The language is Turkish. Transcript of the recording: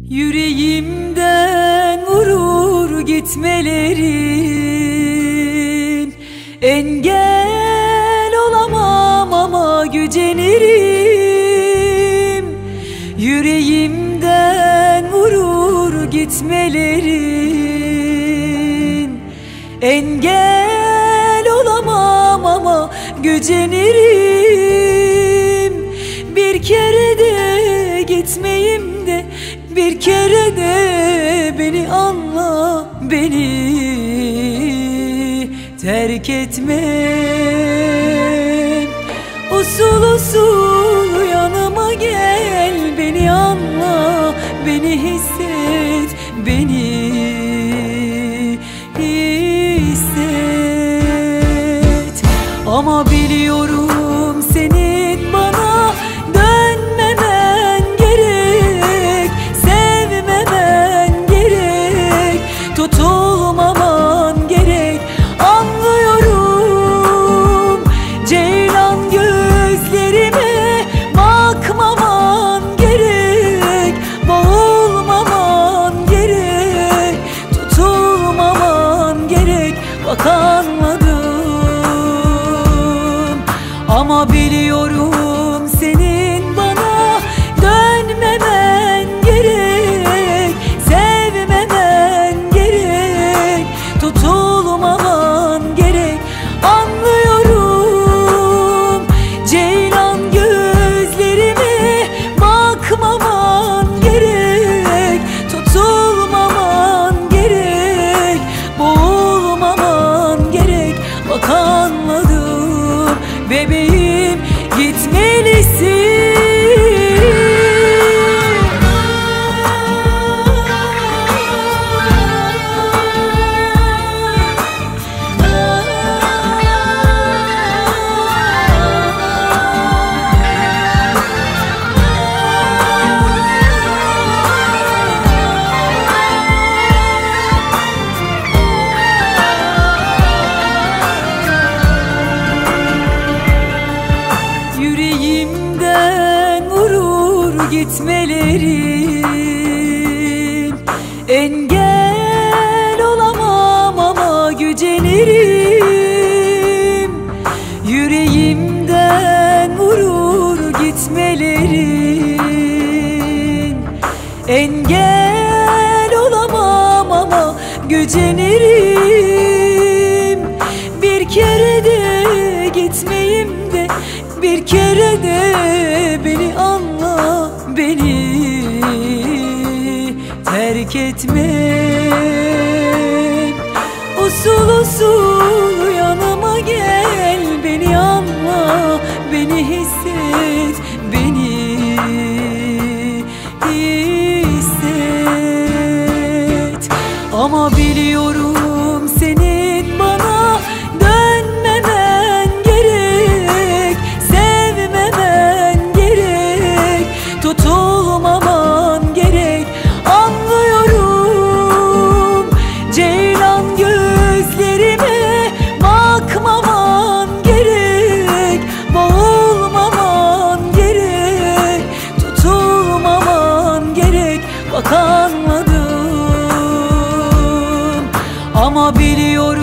Yüreğimden vurur gitmelerin, engel olamam ama gücenirim. Yüreğimden vurur gitmelerin, engel olamam ama gücenirim. Bir kere de gitmeyim de, bir kere de beni anla, beni terk etme. Usul usul yanıma gel, beni anla, beni hisset, beni hisset. Ama biliyorum senin bana dönmemen gerek, sevmemen gerek, tutulmaman gerek. Anlıyorum ceylan gözlerime bakmaman gerek, boğulmaman gerek, tutulmaman gerek. Bak anladım. Ama biliyorum senin bana dönmemen gerek, sevmemen gerek, tutulmaman gerek. Anlıyorum ceylan gözlerime bakmaman gerek, tutulmaman gerek, boğulmaman gerek. Bak anladım bebeğim, gitmelisin. Yüreğimden vurur gitmelerin, engel olamam ama gücenirim. Yüreğimden vurur gitmelerin, engel olamam ama gücenirim. Bir kere de gitmeyim de, bir kere de beni anla, beni terk etme. Usul usul yanıma gel, beni anla, beni hisset, beni hisset. Ama biliyorum senin bana dönmemen gerek, sevmemen gerek, tutulmaman gerek. Anlıyorum ceylan gözlerime bakmaman gerek, boğulmaman gerek, tutulmaman gerek. Bak anladım. Ama biliyorum